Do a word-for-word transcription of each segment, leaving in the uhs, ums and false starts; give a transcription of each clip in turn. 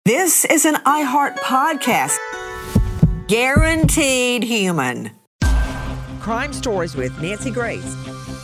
This is an iHeart podcast. Guaranteed human. Crime Stories with Nancy Grace.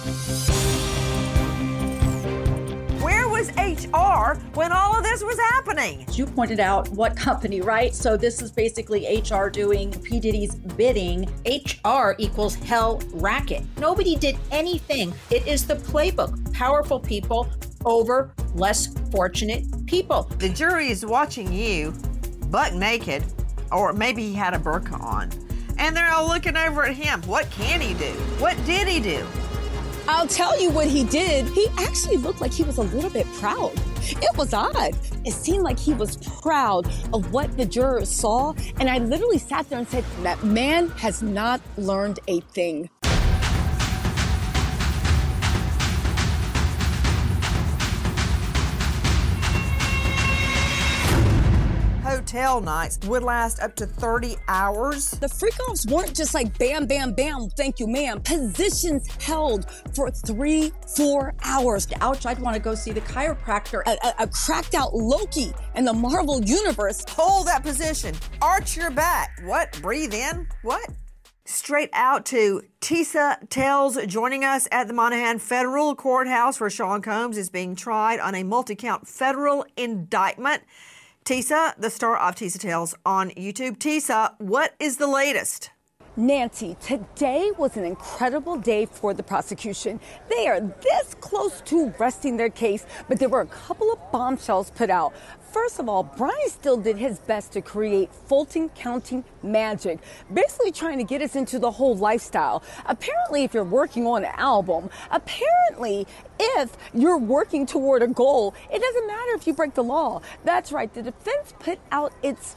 Where was H R when all of this was happening? You pointed out what company, right? So this is basically H R doing P. Diddy's bidding. H R equals hell racket. Nobody did anything. It is the playbook. Powerful people over less fortunate people. The jury is watching you butt naked, or maybe he had a burqa on, and they're all looking over at him. What can he do? What did he do? I'll tell you what he did. He actually looked like he was a little bit proud. It was odd. It seemed like he was proud of what the jurors saw. And I literally sat there and said, that man has not learned a thing. Hotel nights would last up to thirty hours. The freak-offs weren't just like bam, bam, bam, thank you, ma'am. Positions held for three, four hours. The outside want to go see the chiropractor. A, a, a cracked out Loki in the Marvel universe. Hold that position. Arch your back. What? Breathe in? What? Straight out to Tisa Tells joining us at the Monaghan Federal Courthouse, where Sean Combs is being tried on a multi-count federal indictment. Tisa, the star of Tisa Tells on YouTube. Tisa, what is the latest? Nancy, today was an incredible day for the prosecution. They are this close to resting their case, but there were a couple of bombshells put out. First of all, Brian Steel did his best to create Fulton County magic, basically trying to get us into the whole lifestyle. Apparently, if you're working on an album, apparently, if you're working toward a goal, it doesn't matter if you break the law. That's right. The defense put out its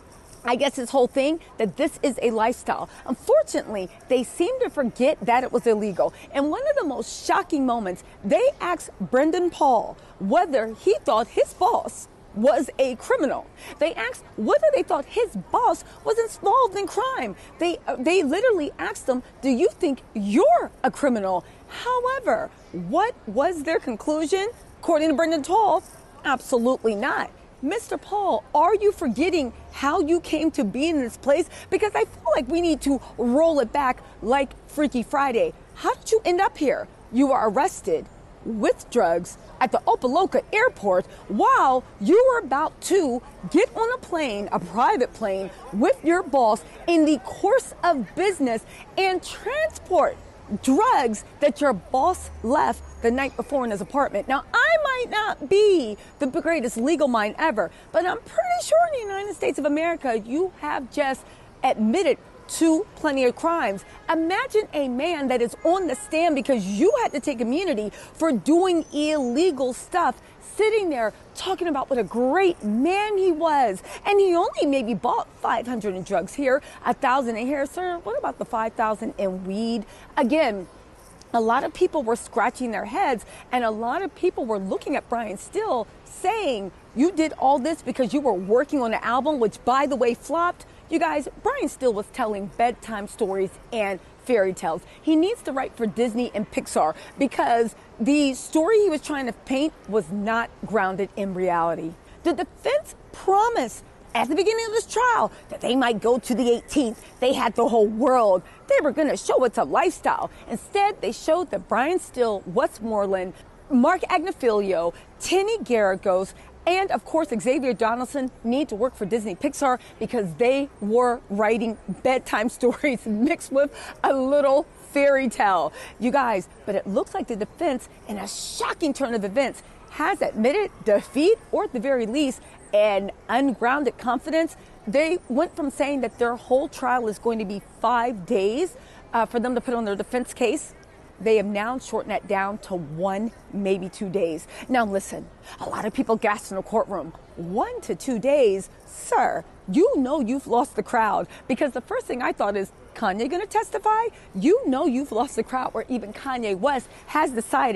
I guess his whole thing, that this is a lifestyle. Unfortunately, they seem to forget that it was illegal. And one of the most shocking moments, they asked Brendan Paul whether he thought his boss was a criminal. They asked whether they thought his boss was involved in crime. They uh, they literally asked him, do you think you're a criminal? However, what was their conclusion? According to Brendan Paul, absolutely not. Mister Paul, are you forgetting how you came to be in this place? Because I feel like we need to roll it back like Freaky Friday. How did you end up here? You were arrested with drugs at the Opa-locka airport while you were about to get on a plane, a private plane, with your boss in the course of business and transport drugs that your boss left the night before in his apartment. Now, I might not be the greatest legal mind ever, but I'm pretty sure in the United States of America, you have just admitted to plenty of crimes. Imagine a man that is on the stand because you had to take immunity for doing illegal stuff, sitting there talking about what a great man he was. And he only maybe bought five hundred in drugs here, one thousand in here. Sir, what about the five thousand in weed? Again, a lot of people were scratching their heads, and a lot of people were looking at Brian Steel saying, you did all this because you were working on an album, which, by the way, flopped. You guys, Brian Steel was telling bedtime stories and fairy tales. He needs to write for Disney and Pixar because the story he was trying to paint was not grounded in reality. The defense promised at the beginning of this trial that they might go to the eighteenth. They had the whole world. They were going to show it's a lifestyle. Instead, they showed that Brian Steel, Westmoreland, Mark Agnifilio, Tinny Garagos, and of course Xavier Donaldson need to work for Disney Pixar because they were writing bedtime stories mixed with a little fairy tale. You guys, but it looks like the defense, in a shocking turn of events, has admitted defeat, or at the very least, an ungrounded confidence. They went from saying that their whole trial is going to be five days uh, for them to put on their defense case. They have now shortened that down to one, maybe two days. Now listen, a lot of people gasped in the courtroom. One to two days, sir, you know you've lost the crowd. Because the first thing I thought is, Kanye gonna testify? You know you've lost the crowd, or even Kanye West has decided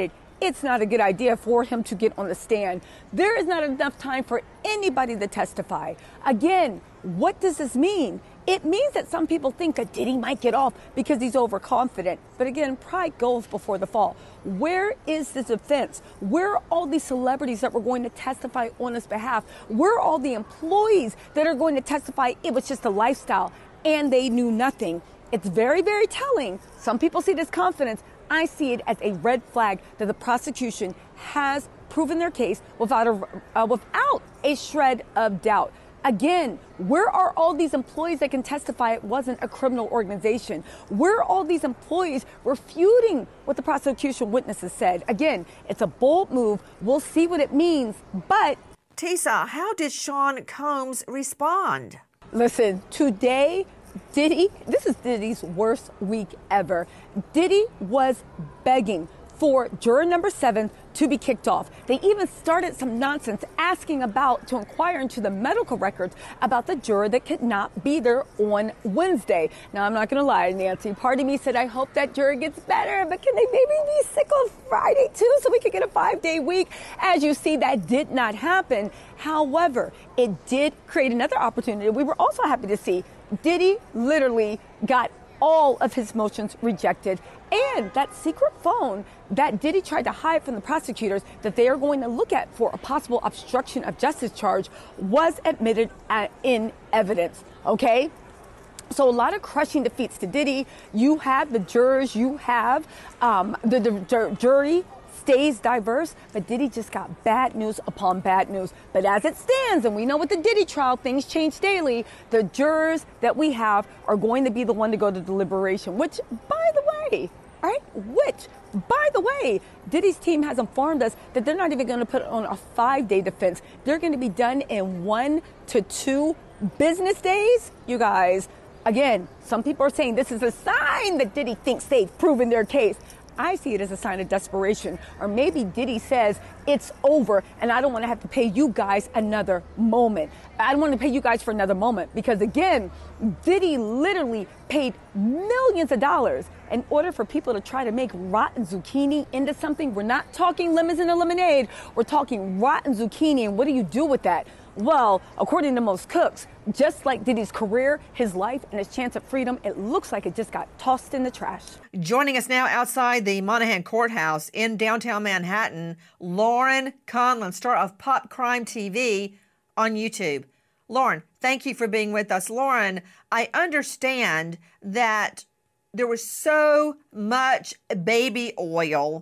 it's not a good idea for him to get on the stand. There is not enough time for anybody to testify. Again, what does this mean? It means that some people think that Diddy might get off because he's overconfident. But again, pride goes before the fall. Where is the defense? Where are all these celebrities that were going to testify on his behalf? Where are all the employees that are going to testify it was just a lifestyle and they knew nothing? It's very, very telling. Some people see this confidence. I see it as a red flag that the prosecution has proven their case without a, uh, without a shred of doubt. Again, where are all these employees that can testify it wasn't a criminal organization? Where are all these employees refuting what the prosecution witnesses said? Again, it's a bold move. We'll see what it means, but... Tisa, how did Sean Combs respond? Listen, today, Diddy, this is Diddy's worst week ever. Diddy was begging for juror number seven to be kicked off. They even started some nonsense asking about, to inquire into the medical records about the juror that could not be there on Wednesday. Now, I'm not going to lie, Nancy. Part of me said, I hope that juror gets better, but can they maybe be sick on Friday too so we could get a five-day week? As you see, that did not happen. However, it did create another opportunity. We were also happy to see Diddy literally got all of his motions rejected. And that secret phone that Diddy tried to hide from the prosecutors that they are going to look at for a possible obstruction of justice charge was admitted at, in evidence, okay? So a lot of crushing defeats to Diddy. You have the jurors, you have um, the, the, the jury stays diverse, but Diddy just got bad news upon bad news. But as it stands, and we know with the Diddy trial, things change daily, the jurors that we have are going to be the one to go to deliberation, which, by the way, all right, which, by the way, Diddy's team has informed us that they're not even going to put on a five-day defense. They're going to be done in one to two business days. You guys, again, some people are saying this is a sign that Diddy thinks they've proven their case. I see it as a sign of desperation. Or maybe Diddy says it's over and I don't want to have to pay you guys another moment. I don't want to pay you guys for another moment because, again, Diddy literally paid millions of dollars in order for people to try to make rotten zucchini into something. We're not talking lemons in a lemonade. We're talking rotten zucchini. And what do you do with that? Well, according to most cooks, just like Diddy's career, his life, and his chance at freedom, it looks like it just got tossed in the trash. Joining us now outside the Monahan Courthouse in downtown Manhattan, Lauren Conlon, star of Pop Crime T V on YouTube. Lauren, thank you for being with us. Lauren, I understand that there was so much baby oil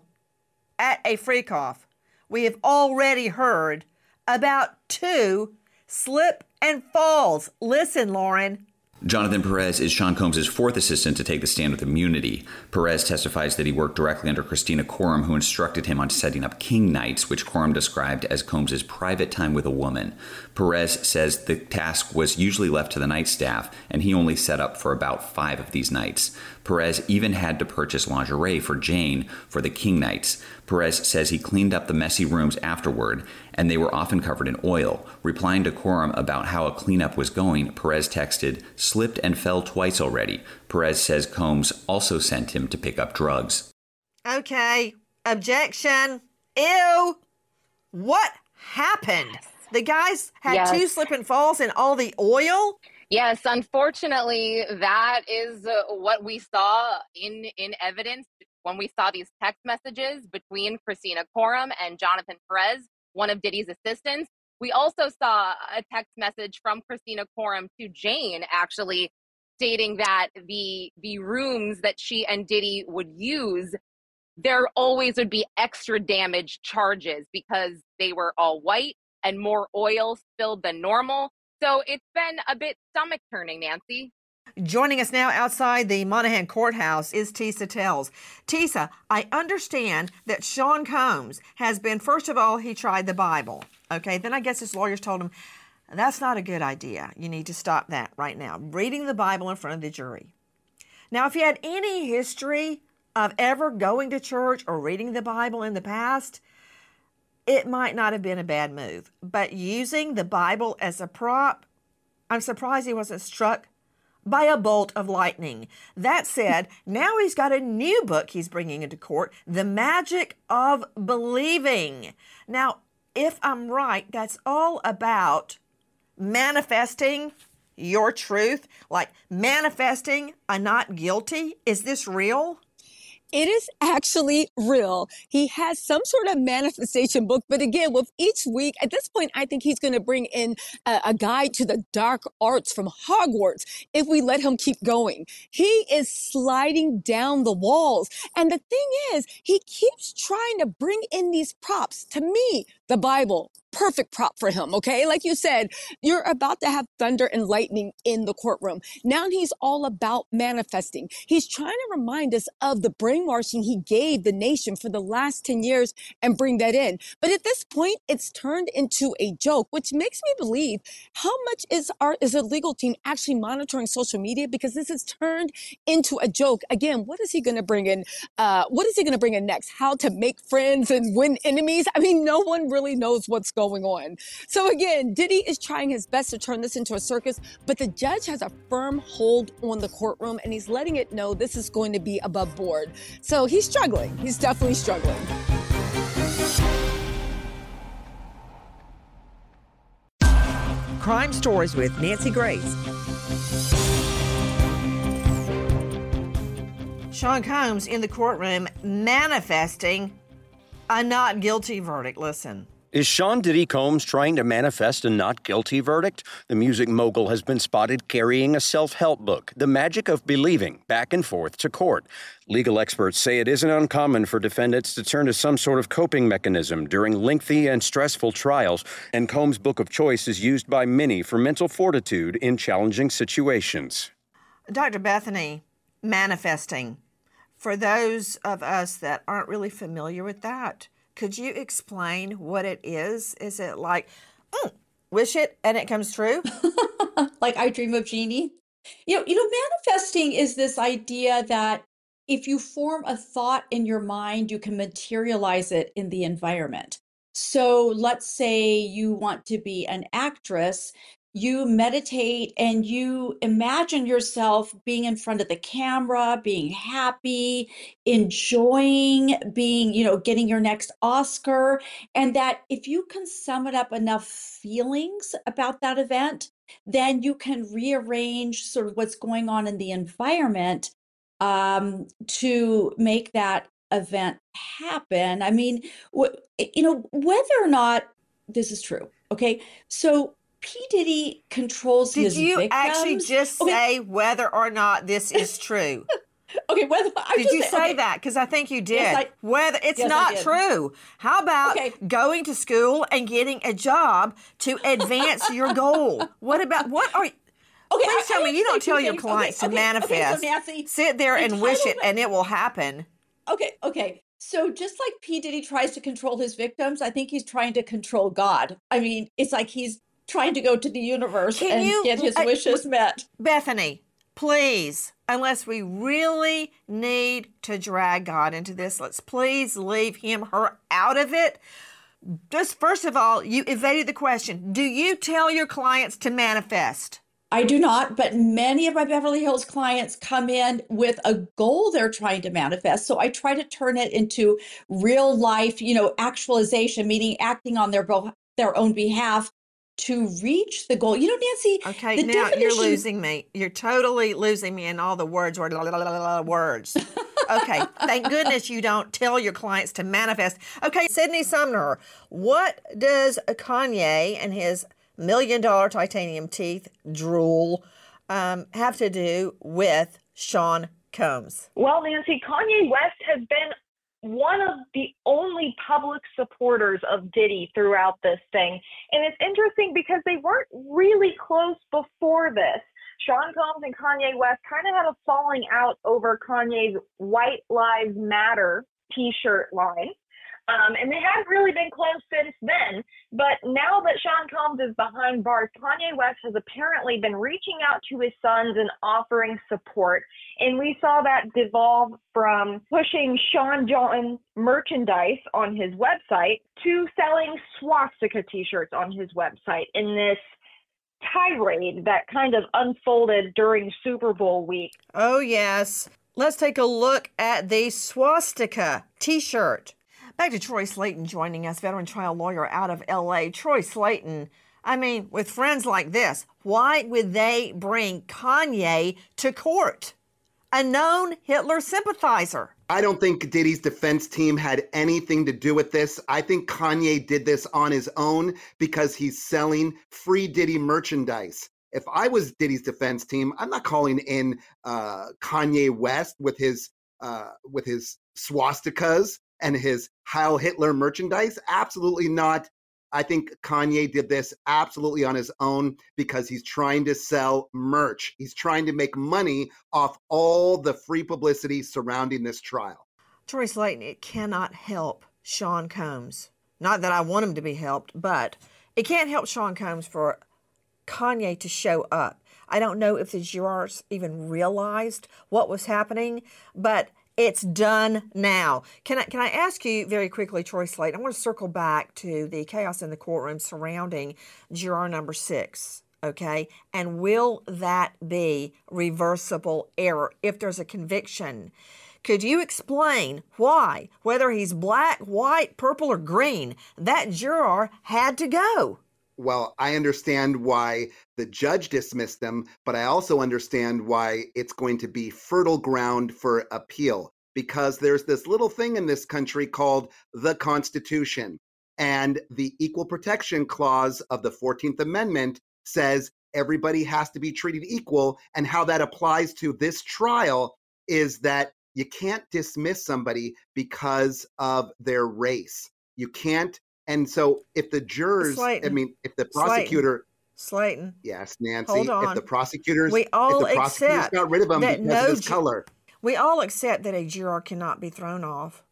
at a freak-off. We have already heard about two slip and falls. Listen, Lauren. Jonathan Perez is Sean Combs' fourth assistant to take the stand with immunity. Perez testifies that he worked directly under Christina Coram, who instructed him on setting up king nights, which Coram described as Combs' private time with a woman. Perez says the task was usually left to the night staff, and he only set up for about five of these nights. Perez even had to purchase lingerie for Jane for the king nights. Perez says he cleaned up the messy rooms afterward, and they were often covered in oil. Replying to Coram about how a cleanup was going, Perez texted, "Slipped and fell twice already." Perez says Combs also sent him to pick up drugs. Okay, objection. Ew. What happened? The guys had Yes. two slip and falls and all the oil? Yes, unfortunately, that is uh, what we saw in, in evidence when we saw these text messages between Christina Coram and Jonathan Perez, one of Diddy's assistants. We also saw a text message from Christina Coram to Jane, actually, stating that the the rooms that she and Diddy would use, there always would be extra damage charges because they were all white and more oil spilled than normal. So it's been a bit stomach-turning, Nancy. Joining us now outside the Monahan Courthouse is Tisa Tells. Tisa, I understand that Sean Combs has been, first of all, he tried the Bible. Okay, then I guess his lawyers told him, that's not a good idea. You need to stop that right now. Reading the Bible in front of the jury. Now, if you had any history of ever going to church or reading the Bible in the past, it might not have been a bad move. But using the Bible as a prop, I'm surprised he wasn't struck by a bolt of lightning. That said, now he's got a new book he's bringing into court, The Magic of Believing. Now, if I'm right, that's all about manifesting your truth, like manifesting a not guilty. Is this real? It is actually real. He has some sort of manifestation book, but again, with each week, at this point, I think he's going to bring in a, a guide to the dark arts from Hogwarts if we let him keep going. He is sliding down the walls. And the thing is, he keeps trying to bring in these props. To me, the Bible, perfect prop for him, okay? Like you said, you're about to have thunder and lightning in the courtroom. Now he's all about manifesting. He's trying to remind us of the brainwashing he gave the nation for the last ten years and bring that in. But at this point, it's turned into a joke, which makes me believe how much is our is the legal team actually monitoring social media, because this has turned into a joke. Again, what is he going to bring in? Uh, what is he going to bring in next? How to make friends and win enemies? I mean, no one really knows what's going going on. So again, Diddy is trying his best to turn this into a circus, but the judge has a firm hold on the courtroom and he's letting it know this is going to be above board. So he's struggling. He's definitely struggling. Crime Stories with Nancy Grace. Sean Combs in the courtroom manifesting a not guilty verdict. Listen. Is Sean Diddy Combs trying to manifest a not guilty verdict? The music mogul has been spotted carrying a self-help book, The Magic of Believing, back and forth to court. Legal experts say it isn't uncommon for defendants to turn to some sort of coping mechanism during lengthy and stressful trials, and Combs' book of choice is used by many for mental fortitude in challenging situations. Doctor Bethany, manifesting. For those of us that aren't really familiar with that, could you explain what it is? Is it like, mm, wish it and it comes true? Like I Dream of Jeannie? You know, you know, manifesting is this idea that if you form a thought in your mind, you can materialize it in the environment. So let's say you want to be an actress. You meditate and you imagine yourself being in front of the camera, being happy, enjoying, being, you know, getting your next Oscar. And that if you can sum it up enough feelings about that event, then you can rearrange sort of what's going on in the environment um, to make that event happen. I mean, wh- you know, whether or not this is true, okay? So P. Diddy controls Did his you victims. actually just Okay. say whether or not this is true? Okay, whether I Did just you say, say okay. that? Because I think you did. Yes, I- whether it's yes, I not did. true. How about Okay. going to school and getting a job to advance your goal? What about what are you? Okay, Please I- tell I me have you to don't say two tell your things. clients Okay, to okay, okay, so manifest. Nancy, Sit there and wish it entitlement- and it will happen. Okay, okay. So just like P. Diddy tries to control his victims, I think he's trying to control God. I mean, it's like he's trying to go to the universe Can and you- get his I- wishes met. Bethany, please, unless we really need to drag God into this, let's please leave him, her out of it. Just first of all, you evaded the question. Do you tell your clients to manifest? I do not, but many of my Beverly Hills clients come in with a goal they're trying to manifest. So I try to turn it into real life, you know, actualization, meaning acting on their bo- their own behalf to reach the goal. You know, Nancy, Okay, the now you're definition- losing me. You're totally losing me in all the words, word, la, la, la, la, la, words. Okay, thank goodness you don't tell your clients to manifest. Okay, Sydney Sumner, what does Kanye and his million dollar titanium teeth drool um, have to do with Sean Combs? Well, Nancy, Kanye West has been one of the only public supporters of Diddy throughout this thing. And it's interesting because they weren't really close before this. Sean Combs and Kanye West kind of had a falling out over Kanye's White Lives Matter t-shirt line. Um, and they haven't really been close since then. But now that Sean Combs is behind bars, Kanye West has apparently been reaching out to his sons and offering support. And we saw that devolve from pushing Sean John merchandise on his website to selling swastika t-shirts on his website in this tirade that kind of unfolded during Super Bowl week. Oh, yes. Let's take a look at the swastika t-shirt. Back to Troy Slaten joining us, veteran trial lawyer out of L A. Troy Slaten, I mean, with friends like this, why would they bring Kanye to court? A known Hitler sympathizer. I don't think Diddy's defense team had anything to do with this. I think Kanye did this on his own because he's selling free Diddy merchandise. If I was Diddy's defense team, I'm not calling in uh, Kanye West with his uh, with his swastikas and his Heil Hitler merchandise. Absolutely not. I think Kanye did this absolutely on his own because he's trying to sell merch. He's trying to make money off all the free publicity surrounding this trial. Troy Slaten, it cannot help Sean Combs. Not that I want him to be helped, but it can't help Sean Combs for Kanye to show up. I don't know if the jurors even realized what was happening, but it's done now. Can I can I ask you very quickly, Troy Slaten, I want to circle back to the chaos in the courtroom surrounding juror number six, okay? And will that be reversible error if there's a conviction? Could you explain why, whether he's black, white, purple, or green, that juror had to go? Well, I understand why the judge dismissed them, but I also understand why it's going to be fertile ground for appeal, because there's this little thing in this country called the Constitution. And the Equal Protection Clause of the fourteenth Amendment says everybody has to be treated equal. And how that applies to this trial is that you can't dismiss somebody because of their race. You can't. And so if the jurors, Slaten. I mean, if the prosecutor, Slaten. yes, Nancy, Hold on. if the prosecutors, we all if the prosecutors accept got rid of them that because no of his ju- color. We all accept that a juror cannot be thrown off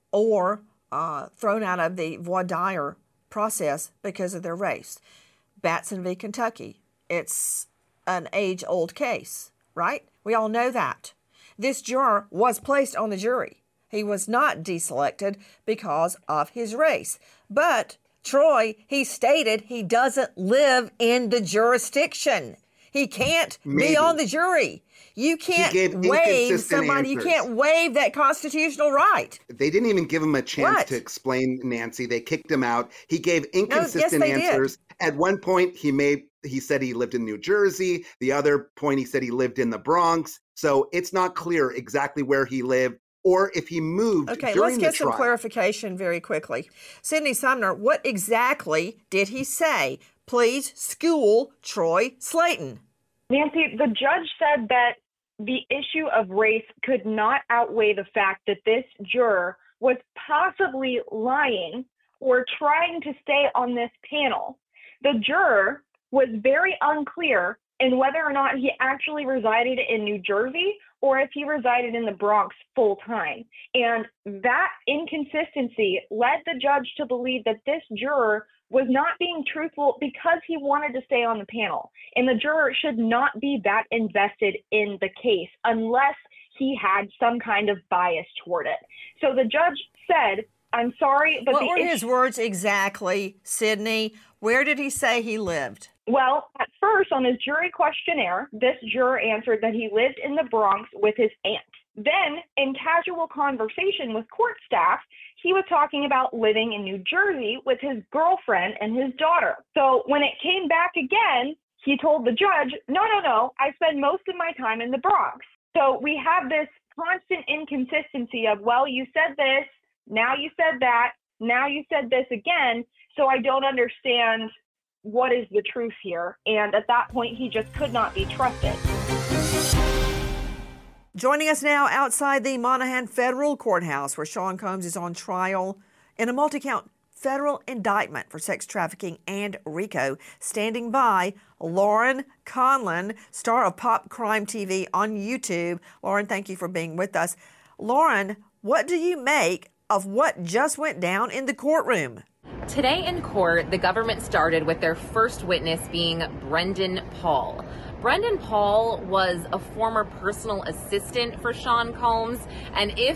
or uh, thrown out of the voir dire process because of their race. Batson v. Kentucky, it's an age-old case, right? We all know that. This juror was placed on the jury. He was not deselected because of his race. But, Troy, he stated he doesn't live in the jurisdiction. He can't Maybe. be on the jury. You can't waive somebody. Answers. You can't waive that constitutional right. They didn't even give him a chance What? to explain, Nancy. They kicked him out. He gave inconsistent no, yes, they answers. did. At one point, he made he said he lived in New Jersey. The other point, he said he lived in the Bronx. So it's not clear exactly where he lived or if he moved Okay, during let's get the some trial. clarification very quickly. Sydney Sumner, what exactly did he say? Please school Troy Slaten. Nancy, the judge said that the issue of race could not outweigh the fact that this juror was possibly lying or trying to stay on this panel. The juror was very unclear in whether or not he actually resided in New Jersey or if he resided in the Bronx full time. And that inconsistency led the judge to believe that this juror was not being truthful because he wanted to stay on the panel. And the juror should not be that invested in the case unless he had some kind of bias toward it. So the judge said, I'm sorry, but what the were issue- his words exactly, Sydney? Where did he say he lived? Well, at first on his jury questionnaire, this juror answered that he lived in the Bronx with his aunt. Then, in casual conversation with court staff, he was talking about living in New Jersey with his girlfriend and his daughter. So when it came back again, he told the judge, no, no, no, I spend most of my time in the Bronx. So we have this constant inconsistency of, well, you said this, now you said that, now you said this again, so I don't understand what is the truth here. And at that point, he just could not be trusted. Joining us now outside the Monaghan Federal Courthouse, where Sean Combs is on trial in a multi-count federal indictment for sex trafficking and RICO. Standing by, Lauren Conlon, star of Pop Crime T V on YouTube. Lauren, thank you for being with us. Lauren, what do you make of what just went down in the courtroom? Today in court, the government started with their first witness being Brendan Paul. Brendan Paul was a former personal assistant for Sean Combs, and if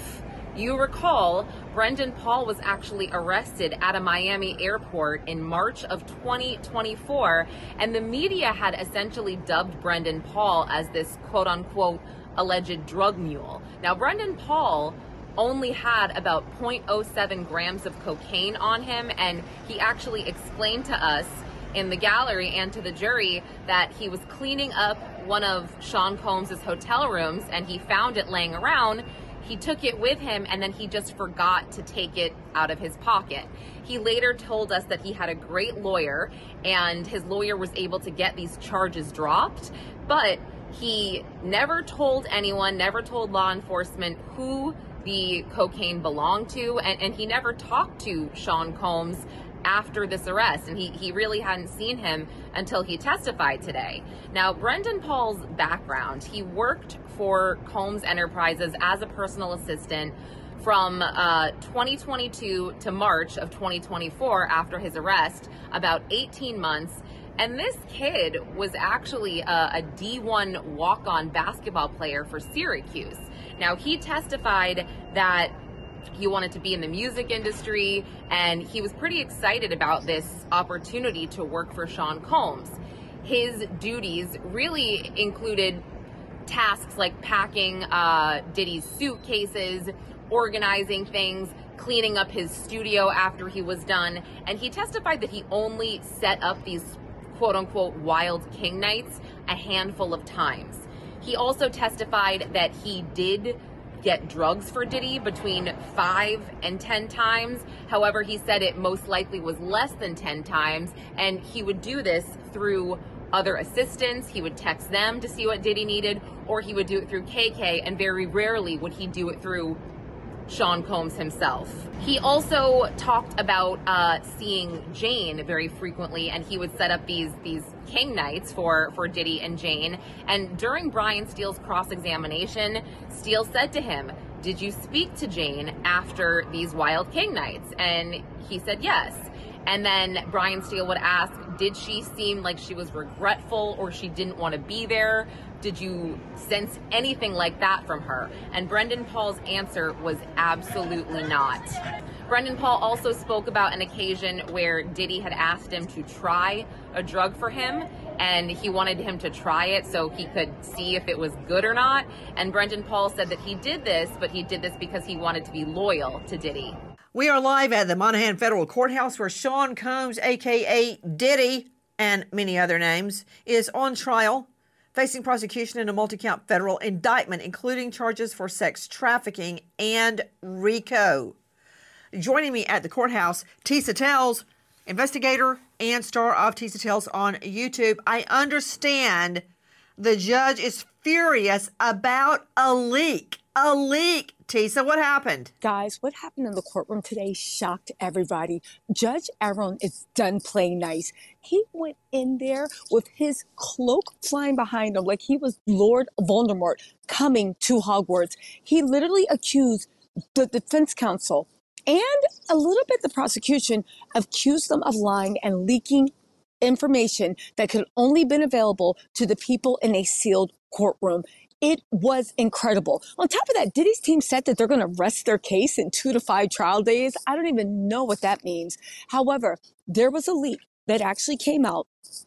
You recall, Brendan Paul was actually arrested at a Miami airport in March of twenty twenty-four, and the media had essentially dubbed Brendan Paul as this quote-unquote alleged drug mule. Now, Brendan Paul only had about zero point zero seven grams of cocaine on him, and he actually explained to us in the gallery and to the jury that he was cleaning up one of Sean Combs' hotel rooms and he found it laying around. He took it with him and then he just forgot to take it out of his pocket. He later told us that he had a great lawyer and his lawyer was able to get these charges dropped, but he never told anyone, never told law enforcement who the cocaine belonged to, and, and he never talked to Sean Combs after this arrest, and he, he really hadn't seen him until he testified today. Now, Brendan Paul's background, he worked for Combs Enterprises as a personal assistant from uh, twenty twenty-two to March of twenty twenty-four after his arrest, about eighteen months. And this kid was actually a, a D one walk-on basketball player for Syracuse. Now, he testified that he wanted to be in the music industry, and he was pretty excited about this opportunity to work for Sean Combs. His duties really included tasks like packing uh, Diddy's suitcases, organizing things, cleaning up his studio after he was done, and he testified that he only set up these quote-unquote wild king nights a handful of times. He also testified that he did get drugs for Diddy between five and ten times. However, he said it most likely was less than ten times, and he would do this through other assistants. He would text them to see what Diddy needed, or he would do it through K K, and very rarely would he do it through Sean Combs himself. He also talked about uh, seeing Jane very frequently, and he would set up these these king nights for, for Diddy and Jane. And during Brian Steele's cross-examination, Steele said to him, "Did you speak to Jane after these wild king nights?" And he said yes. And then Brian Steele would ask, did she seem like she was regretful or she didn't want to be there? Did you sense anything like that from her? And Brendan Paul's answer was absolutely not. Brendan Paul also spoke about an occasion where Diddy had asked him to try a drug for him, and he wanted him to try it so he could see if it was good or not. And Brendan Paul said that he did this, but he did this because he wanted to be loyal to Diddy. We are live at the Monahan Federal Courthouse where Sean Combs, a k a. Diddy, and many other names, is on trial, facing prosecution in a multi-count federal indictment, including charges for sex trafficking and RICO. Joining me at the courthouse, Tisa Tells, investigator and star of Tisa Tells on YouTube. I understand the judge is furious about a leak. A leak. Tisa, what happened? Guys, what happened in the courtroom today shocked everybody. Judge Aaron is done playing nice. He went in there with his cloak flying behind him like he was Lord Voldemort coming to Hogwarts. He literally accused the defense counsel and a little bit the prosecution, accused them of lying and leaking information that could only been available to the people in a sealed courtroom. It was incredible. On top of that, Diddy's team said that they're going to rest their case in two to five trial days. I don't even know what that means. However, there was a leak that actually came out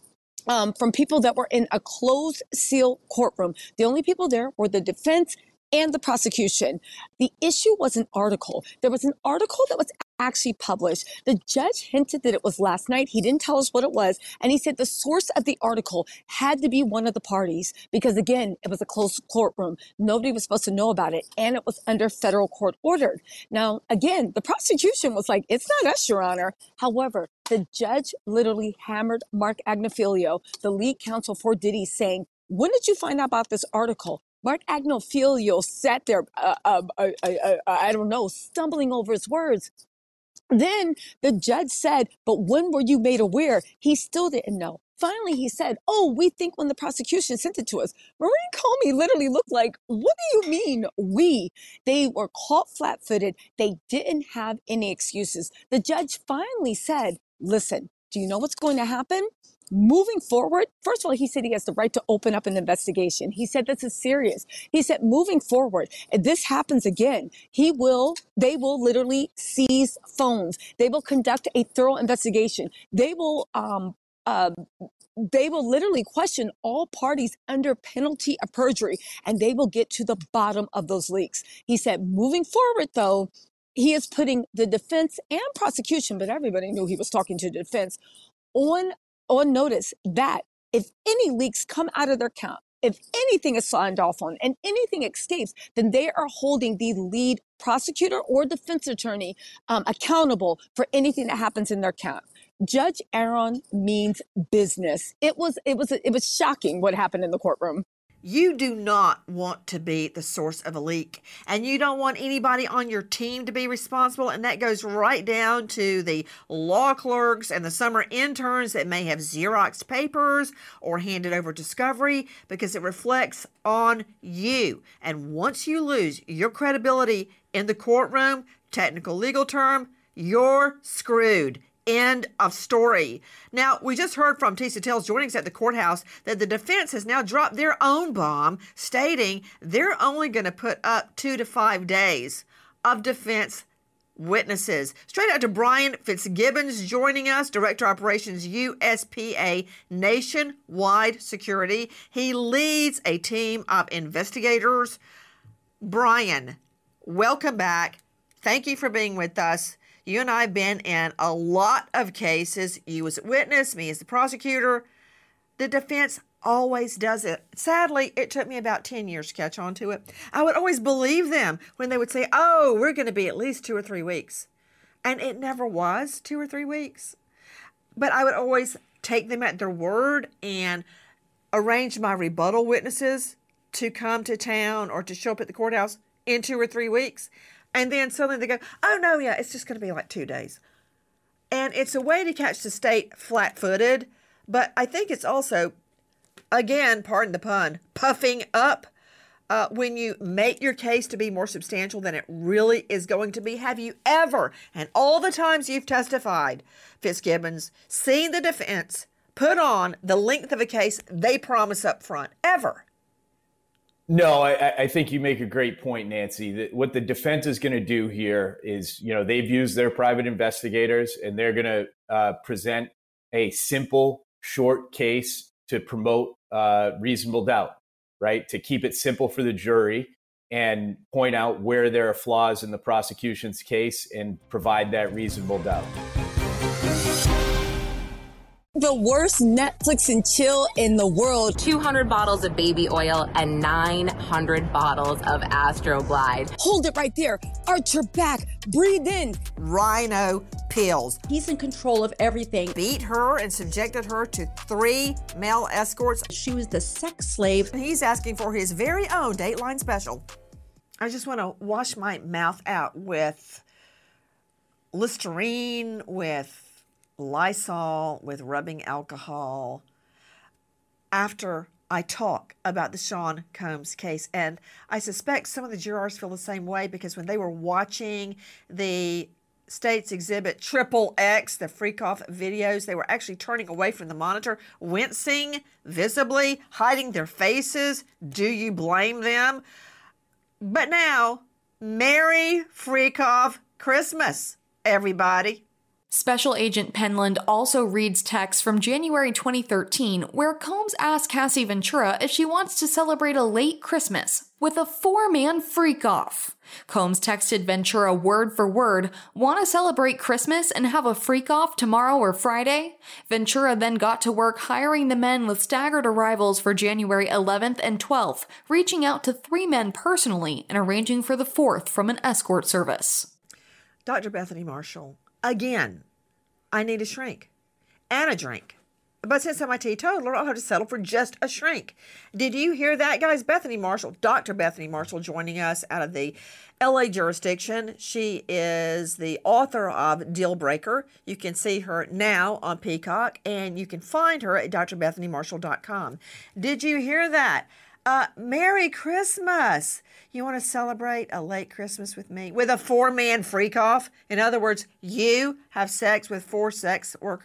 um, from people that were in a closed seal courtroom. The only people there were the defense and the prosecution. The issue was an article. There was an article that was actually published. The judge hinted that it was last night. He didn't tell us what it was. And he said the source of the article had to be one of the parties because, again, it was a closed courtroom. Nobody was supposed to know about it. And it was under federal court ordered. Now, again, the prosecution was like, it's not us, Your Honor. However, the judge literally hammered Mark Agnifilio, the lead counsel for Diddy, saying, when did you find out about this article? Mark Agnifilio sat there, uh, uh, uh, uh, uh, I don't know, stumbling over his words. Then the judge said, but when were you made aware? He still didn't know. Finally, he said, oh, we think when the prosecution sent it to us. Maureen Comey literally looked like, what do you mean we? They were caught flat-footed. They didn't have any excuses. The judge finally said, listen, do you know what's going to happen? moving forward, first of all, he said he has the right to open up an investigation. He said this is serious. He said moving forward, if this happens again, he will, they will literally seize phones. They will conduct a thorough investigation. They will, um, uh, they will literally question all parties under penalty of perjury, and they will get to the bottom of those leaks. He said, moving forward, though, he is putting the defense and prosecution, but everybody knew he was talking to the defense, on, on notice that if any leaks come out of their account, if anything is signed off on and anything escapes, then they are holding the lead prosecutor or defense attorney um, accountable for anything that happens in their account. Judge Aaron means business. It was it was it was shocking what happened in the courtroom. You do not want to be the source of a leak, and you don't want anybody on your team to be responsible, and that goes right down to the law clerks and the summer interns that may have Xeroxed papers or handed over discovery, because it reflects on you. And once you lose your credibility in the courtroom, technical legal term, you're screwed. End of story. Now, we just heard from Tisa Tells joining us at the courthouse that the defense has now dropped their own bomb, stating they're only going to put up two to five days of defense witnesses. Straight out to Brian Fitzgibbons joining us, Director Operations U S P A Nationwide Security. He leads a team of investigators. Brian, welcome back. Thank you for being with us. You and I have been in a lot of cases. You as a witness, me as the prosecutor. The defense always does it. Sadly, it took me about ten years to catch on to it. I would always believe them when they would say, oh, we're going to be at least two or three weeks. And it never was two or three weeks. But I would always take them at their word and arrange my rebuttal witnesses to come to town or to show up at the courthouse in two or three weeks. And then suddenly they go, oh, no, yeah, it's just going to be like two days. And it's a way to catch the state flat-footed. But I think it's also, again, pardon the pun, puffing up uh, when you make your case to be more substantial than it really is going to be. Have you ever, and all the times you've testified, Fitzgibbons, seen the defense put on the length of a case they promise up front? Ever? No, I, I think you make a great point, Nancy. That what the defense is going to do here is, you know, they've used their private investigators, and they're going to uh, present a simple, short case to promote uh, reasonable doubt, right? To keep it simple for the jury and point out where there are flaws in the prosecution's case and provide that reasonable doubt. The worst Netflix and chill in the world. two hundred bottles of baby oil and nine hundred bottles of Astroglide. Hold it right there. Arch your back. Breathe in. Rhino pills. He's in control of everything. Beat her and subjected her to three male escorts. She was the sex slave. He's asking for his very own Dateline special. I just want to wash my mouth out with Listerine, with Lysol, with rubbing alcohol after I talk about the Sean Combs case. And I suspect some of the jurors feel the same way, because when they were watching the state's exhibit Triple X, the freak-off videos, they were actually turning away from the monitor, wincing visibly, hiding their faces. Do you blame them? But now, Merry Freak-Off Christmas, everybody. Special Agent Penland also reads texts from January twenty thirteen where Combs asked Cassie Ventura if she wants to celebrate a late Christmas with a four-man freak-off. Combs texted Ventura word for word, "Want to celebrate Christmas and have a freak-off tomorrow or Friday?" Ventura then got to work hiring the men with staggered arrivals for January eleventh and twelfth, reaching out to three men personally and arranging for the fourth from an escort service. Doctor Bethany Marshall. Again, I need a shrink and a drink. But since I'm a teetotaler, I'll have to settle for just a shrink. Did you hear that, guys? Bethany Marshall, Doctor Bethany Marshall, joining us out of the L A jurisdiction. She is the author of Deal Breaker. You can see her now on Peacock, and you can find her at d r bethany marshall dot com. Did you hear that? Uh, Merry Christmas. You want to celebrate a late Christmas with me? With a four-man freak-off? In other words, you have sex with four sex workers?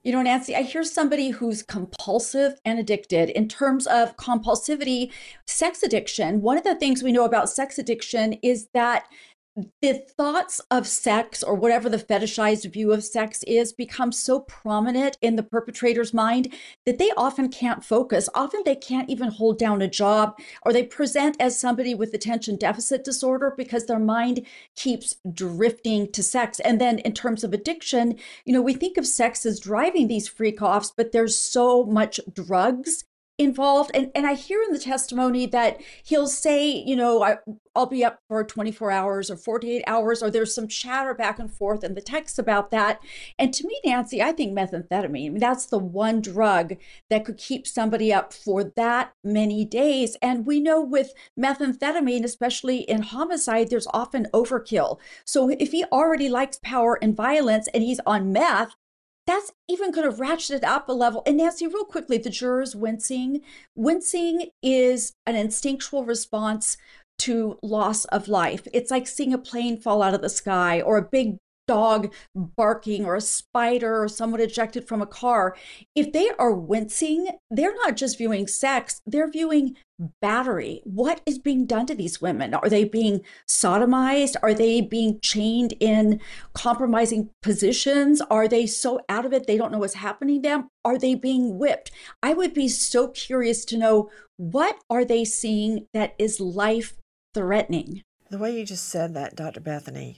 You know, Nancy, I hear somebody who's compulsive and addicted. In terms of compulsivity, sex addiction, one of the things we know about sex addiction is that the thoughts of sex, or whatever the fetishized view of sex is, become so prominent in the perpetrator's mind that they often can't focus. Often they can't even hold down a job, or they present as somebody with attention deficit disorder because their mind keeps drifting to sex. And then in terms of addiction, you know, we think of sex as driving these freak offs, but there's so much drugs involved. And, and I hear in the testimony that he'll say, you know, I, I'll be up for twenty-four hours or forty-eight hours, or there's some chatter back and forth in the text about that. And to me, Nancy, I think methamphetamine, I mean, that's the one drug that could keep somebody up for that many days. And we know with methamphetamine, especially in homicide, there's often overkill. So if he already likes power and violence and he's on meth, that's even going to ratchet it up a level. And Nancy, real quickly, the jurors wincing. Wincing is an instinctual response to loss of life. It's like seeing a plane fall out of the sky, or a big dog barking, or a spider, or someone ejected from a car. If they are wincing, they're not just viewing sex, they're viewing battery. What is being done to these women? Are they being sodomized? Are they being chained in compromising positions? Are they so out of it they don't know what's happening to them? Are they being whipped? I would be so curious to know, what are they seeing that is life-threatening? The way you just said that, Doctor Bethany,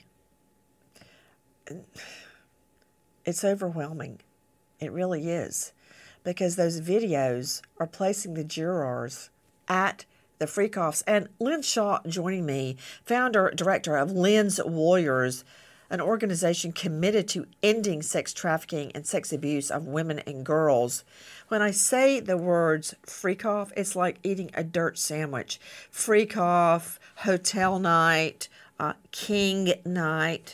it's overwhelming. It really is. Because those videos are placing the jurors at the freak-offs. And Lynn Shaw joining me, founder, director of Lynn's Warriors, an organization committed to ending sex trafficking and sex abuse of women and girls. When I say the words freak-off, it's like eating a dirt sandwich. Freak-off, hotel night, uh, king night.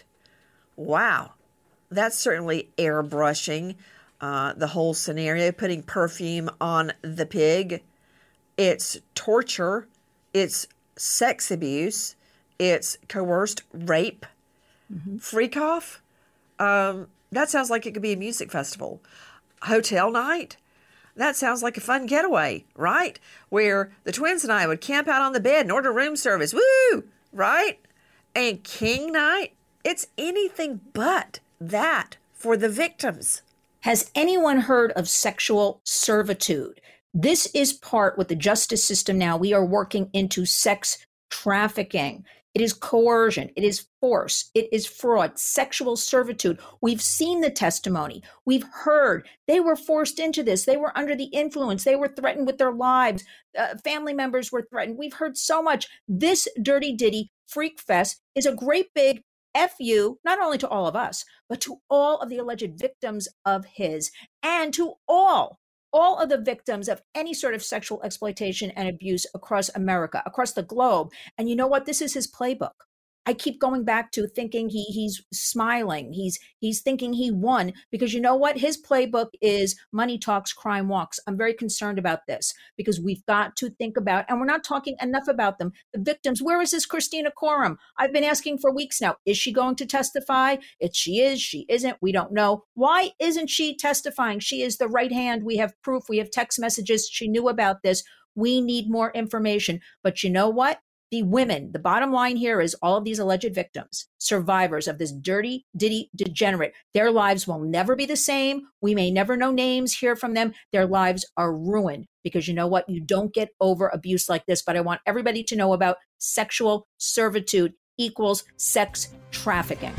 Wow, that's certainly airbrushing uh, the whole scenario, putting perfume on the pig. It's torture. It's sex abuse. It's coerced rape. Mm-hmm. Freak off. Um, that sounds like it could be a music festival. Hotel night. That sounds like a fun getaway, right? Where the twins and I would camp out on the bed and order room service. Woo! Right? And king night. It's anything but that for the victims. Has anyone heard of sexual servitude? This is part with the justice system now. We are working into sex trafficking. It is coercion. It is force. It is fraud, sexual servitude. We've seen the testimony. We've heard they were forced into this. They were under the influence. They were threatened with their lives. Uh, family members were threatened. We've heard so much. This Dirty Diddy Freak Fest is a great big F you, not only to all of us, but to all of the alleged victims of his, and to all, all of the victims of any sort of sexual exploitation and abuse across America, across the globe. And you know what? This is his playbook. I keep going back to thinking he he's smiling. He's he's thinking he won, because you know what? His playbook is money talks, crime walks. I'm very concerned about this, because we've got to think about, and we're not talking enough about them, the victims. Where is this Christina Coram? I've been asking for weeks now. Is she going to testify? If she is, she isn't. We don't know. Why isn't she testifying? She is the right hand. We have proof. We have text messages. She knew about this. We need more information. But you know what? The women, the bottom line here is all of these alleged victims, survivors of this dirty, diddy degenerate, their lives will never be the same. We may never know names, hear from them. Their lives are ruined, because you know what? You don't get over abuse like this. But I want everybody to know about sexual servitude equals sex trafficking.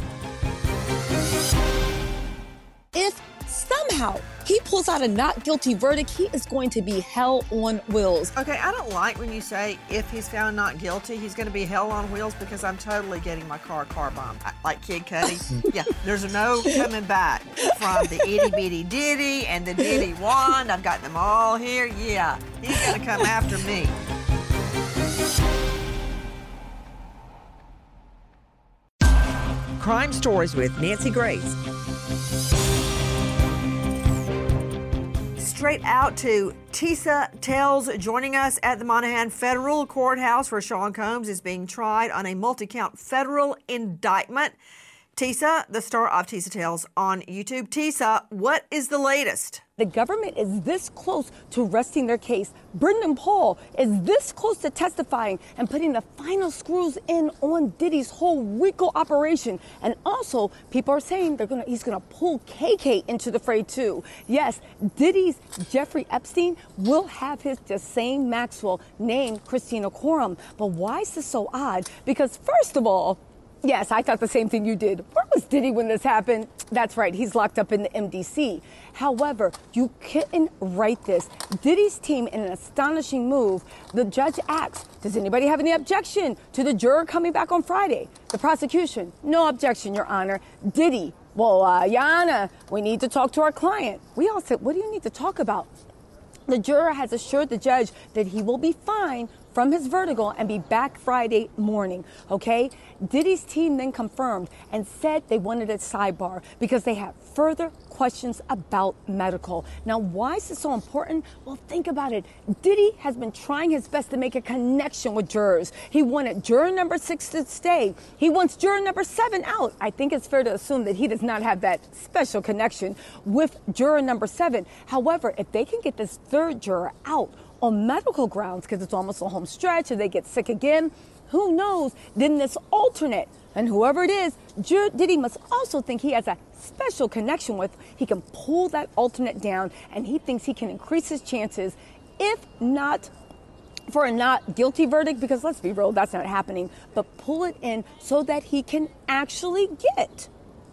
If somehow he pulls out a not guilty verdict, he is going to be hell on wheels. Okay, I don't like when you say if he's found not guilty, he's going to be hell on wheels, because I'm totally getting my car car bombed. I, like Kid Cudi. Yeah, there's no coming back from the itty bitty ditty and the ditty wand. I've got them all here. Yeah, he's going to come after me. Crime Stories with Nancy Grace. Straight out to Tisa Tells joining us at the Monaghan Federal Courthouse, where Sean Combs is being tried on a multi-count federal indictment. Tisa, the star of Tisa Tales on YouTube. Tisa, what is the latest? The government is this close to resting their case. Brendan Paul is this close to testifying and putting the final screws in on Diddy's whole RICO operation. And also, people are saying they're gonna he's gonna pull K K into the fray too. Yes, Diddy's Jeffrey Epstein will have his Ghislaine Maxwell named Christina Coram. But why is this so odd? Because first of all, yes, I thought the same thing you did. Where was Diddy when this happened? That's right, he's locked up in the M D C. However, you couldn't write this. Diddy's team, in an astonishing move, the judge asks, does anybody have any objection to the juror coming back on Friday? The prosecution, no objection, Your Honor. Diddy, well, uh, Your Honor, we need to talk to our client. We all said, what do you need to talk about? The juror has assured the judge that he will be fine from his vertigo and be back Friday morning, okay? Diddy's team then confirmed and said they wanted a sidebar because they had further questions about medical. Now, why is this so important? Well, think about it. Diddy has been trying his best to make a connection with jurors. He wanted juror number six to stay. He wants juror number seven out. I think it's fair to assume that he does not have that special connection with juror number seven. However, if they can get this third juror out on medical grounds, because it's almost a home stretch, if they get sick again, who knows, then this alternate, and whoever it is, Diddy must also think he has a special connection with, he can pull that alternate down, and he thinks he can increase his chances, if not for a not guilty verdict, because let's be real, that's not happening, but pull it in so that he can actually get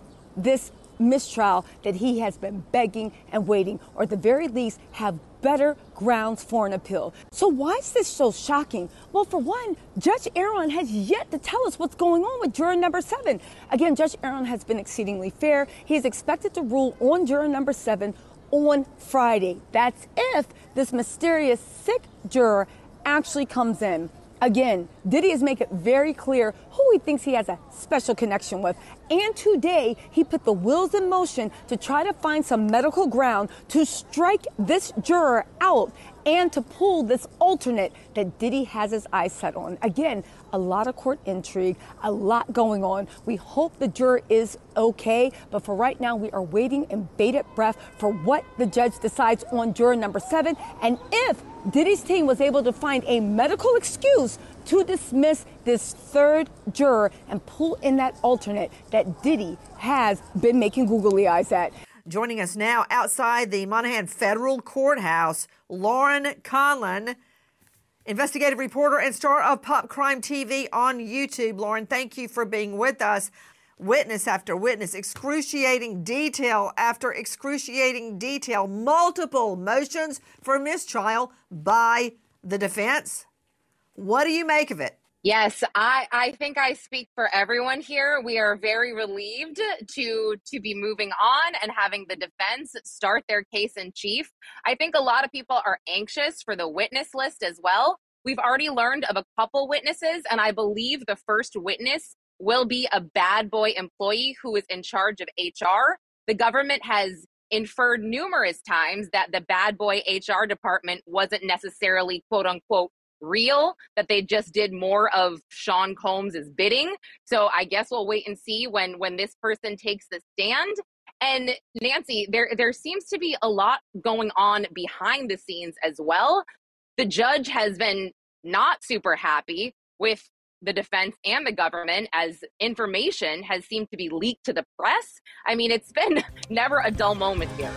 this mistrial that he has been begging and waiting, or at the very least have better grounds for an appeal. So why is this so shocking? Well, for one, Judge Aaron has yet to tell us what's going on with juror number seven. Again, Judge Aaron has been exceedingly fair. He is expected to rule on juror number seven on Friday. That's if this mysterious sick juror actually comes in. Again, Diddy has made it very clear who he thinks he has a special connection with. And today, he put the wheels in motion to try to find some medical ground to strike this juror out and to pull this alternate that Diddy has his eyes set on. Again, a lot of court intrigue, a lot going on. We hope the juror is okay, but for right now, we are waiting in bated breath for what the judge decides on juror number seven, and if Diddy's team was able to find a medical excuse to dismiss this third juror and pull in that alternate that Diddy has been making googly eyes at. Joining us now outside the Monahan Federal Courthouse, Lauren Conlon, investigative reporter and star of Pop Crime T V on YouTube. Lauren, thank you for being with us. Witness after witness, excruciating detail after excruciating detail, multiple motions for mistrial by the defense. What do you make of it? Yes, I, I think I speak for everyone here. We are very relieved to to be moving on and having the defense start their case in chief. I think a lot of people are anxious for the witness list as well. We've already learned of a couple witnesses, and I believe the first witness will be a bad boy employee who is in charge of H R. The government has inferred numerous times that the bad boy H R department wasn't necessarily quote unquote real, that they just did more of Sean Combs' bidding. So I guess we'll wait and see when when this person takes the stand. And Nancy, there there seems to be a lot going on behind the scenes as well. The judge has been not super happy with the defense and the government as information has seemed to be leaked to the press. I mean, it's been never a dull moment here.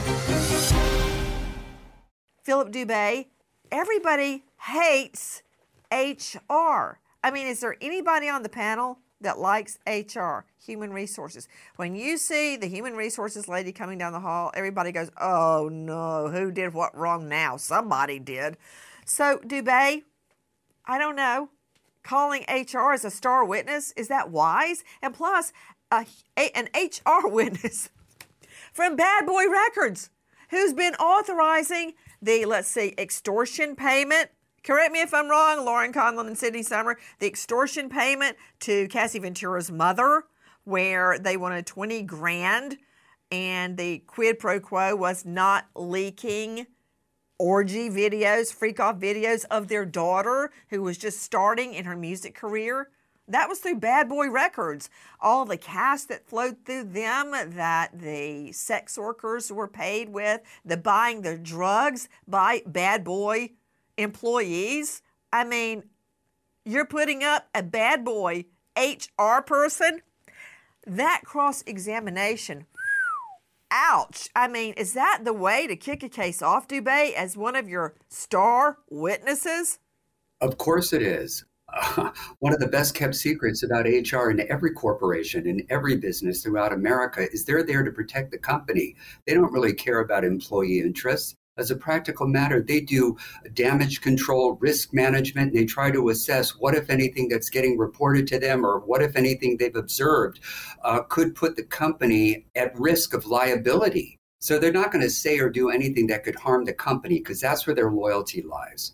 Philip Dubé, everybody hates H R. I mean, is there anybody on the panel that likes H R, human resources? When you see the human resources lady coming down the hall, everybody goes, oh no, who did what wrong now? Somebody did. So Dubé, I don't know, calling H R as a star witness, is that wise? And plus, a, a, an H R witness from Bad Boy Records, who's been authorizing the, let's see, extortion payment. Correct me if I'm wrong, Lauren Conlon and Sydney Summer, the extortion payment to Cassie Ventura's mother, where they wanted twenty grand, and the quid pro quo was not leaking orgy videos, freak-off videos of their daughter, who was just starting in her music career. That was through Bad Boy Records. All the cash that flowed through them, that the sex workers were paid with, the buying the drugs by Bad Boy employees. I mean, you're putting up a Bad Boy H R person? That cross-examination, ouch. I mean, is that the way to kick a case off, Dubé, as one of your star witnesses? Of course it is. Uh, one of the best kept secrets about H R in every corporation, in every business throughout America, is they're there to protect the company. They don't really care about employee interests. As a practical matter, they do damage control, risk management, and they try to assess what, if anything, that's getting reported to them or what, if anything, they've observed uh, could put the company at risk of liability. So they're not going to say or do anything that could harm the company because that's where their loyalty lies.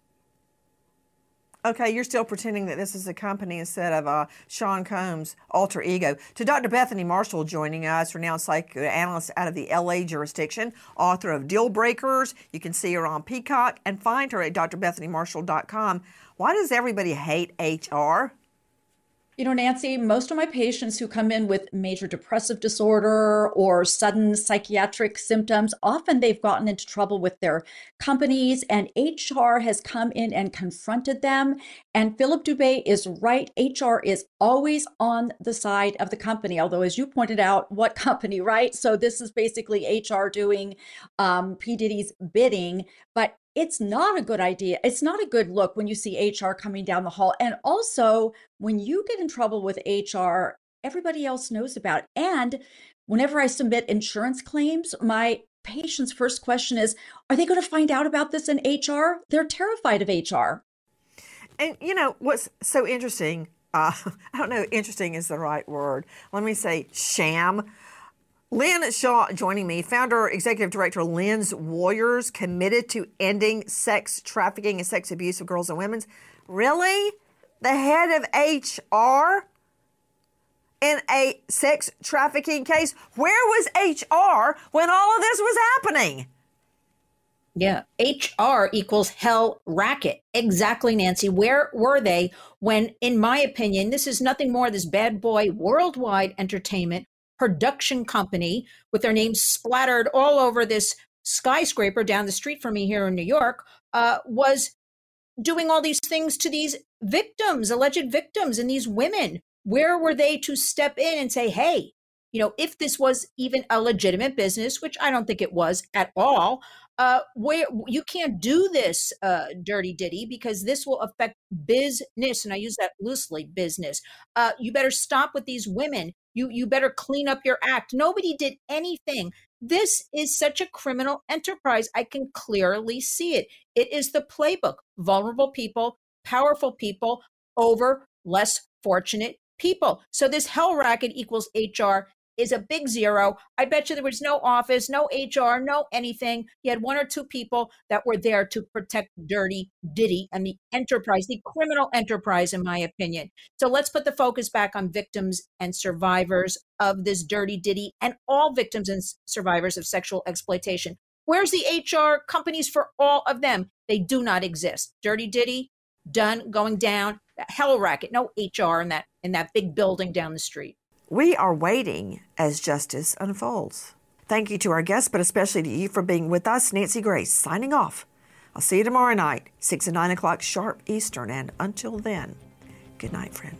Okay, you're still pretending that this is a company instead of uh, Sean Combs' alter ego. To Doctor Bethany Marshall joining us, renowned psychoanalyst out of the L A jurisdiction, author of Deal Breakers. You can see her on Peacock and find her at d r bethany marshall dot com. Why does everybody hate H R? You know, Nancy, most of my patients who come in with major depressive disorder or sudden psychiatric symptoms, often they've gotten into trouble with their companies and H R has come in and confronted them. And Philip Dubé is right. H R is always on the side of the company. Although, as you pointed out, what company, right? So this is basically H R doing um, P. Diddy's bidding. But it's not a good idea. It's not a good look when you see H R coming down the hall. And also, when you get in trouble with H R, everybody else knows about it. And whenever I submit insurance claims, my patient's first question is, are they going to find out about this in H R? They're terrified of H R. And, you know, what's so interesting, uh, I don't know, interesting is the right word. Let me say sham. Lynn Shaw joining me, founder, executive director of Lynn's Warriors, committed to ending sex trafficking and sex abuse of girls and women. Really? The head of H R in a sex trafficking case? Where was H R when all of this was happening? Yeah, H R equals hell racket. Exactly, Nancy. Where were they when, in my opinion, this is nothing more this Bad Boy Worldwide Entertainment production company with their names splattered all over this skyscraper down the street from me here in New York, uh, was doing all these things to these victims, alleged victims, and these women. Where were they to step in and say, hey, you know, if this was even a legitimate business, which I don't think it was at all, uh, where you can't do this, uh, Dirty Diddy, because this will affect business. And I use that loosely, business. Uh, you better stop with these women. You, you better clean up your act. Nobody did anything. This is such a criminal enterprise. I can clearly see it. It is the playbook. Vulnerable people, powerful people over less fortunate people. So this hell racket equals H R is a big zero. I bet you there was no office, no H R, no anything. He had one or two people that were there to protect Dirty Diddy and the enterprise, the criminal enterprise, in my opinion. So let's put the focus back on victims and survivors of this Dirty Diddy and all victims and survivors of sexual exploitation. Where's the H R companies for all of them? They do not exist. Dirty Diddy, done, going down. Hell racket, no H R in that in that big building down the street. We are waiting as justice unfolds. Thank you to our guests, but especially to you for being with us. Nancy Grace signing off. I'll see you tomorrow night, six and nine o'clock sharp Eastern. And until then, good night, friend.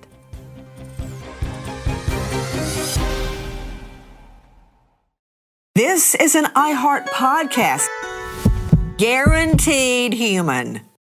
This is an iHeart podcast. Guaranteed human.